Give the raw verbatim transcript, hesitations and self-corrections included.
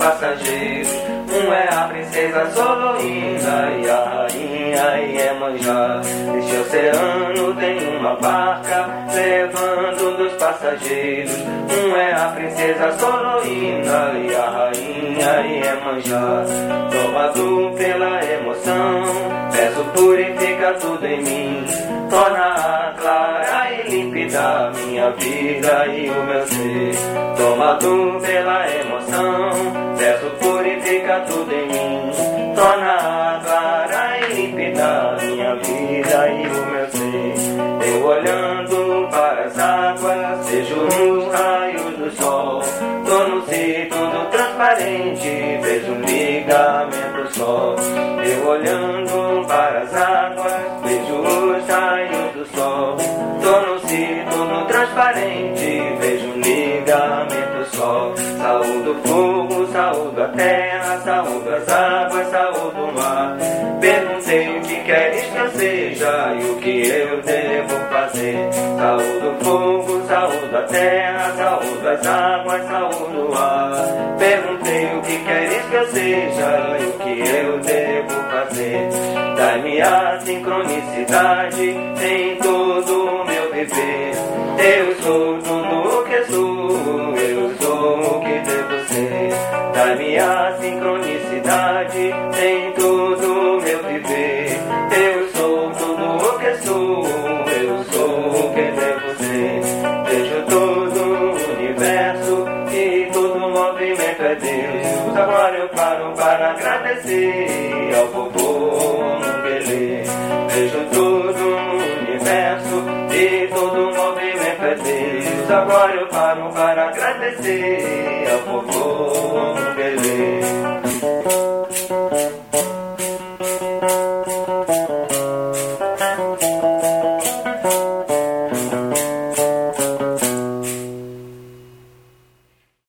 passageiros. Um é a princesa Soloina e a rainha Iemanjá. Este oceano tem uma barca levando dos passageiros. Um é a princesa Soloina e a rainha Iemanjá. Tomado pela emoção, peço purifica tudo em mim. Torna clara e límpida minha vida e o meu ser. Tomado pela emoção, peço purifica tudo em mim. Torna clara e límpida minha vida e o meu ser. Eu olhando para as águas, vejo os raios do sol. Torno-se tudo transparente, vejo um ligamento só. Eu olhando para as águas, vejo os raios do sol. Torno-se tudo transparente, vejo um ligamento só. Saúdo o fogo, saúdo a terra, saúdo as águas, saúdo o mar. Perguntei o que queres que eu seja e o que eu devo fazer. Saúdo o fogo, saúdo a terra, saúdo as águas, saúdo o ar. Perguntei o que queres que eu seja e o que eu devo fazer. Dai-me a sincronicidade em todo o meu viver. Eu sou tudo o que sou, eu sou o que devo ser. Dai-me a sincronicidade em todo o meu viver. Eu sou tudo o que sou, eu sou o que devo ser. Vejo todo o universo e todo o movimento é Deus. Agora eu paro para agradecer ao Popô Mungele. Vejo todo o universo e todo o movimento é Deus. Agora eu paro para agradecer ao Popô Mungele.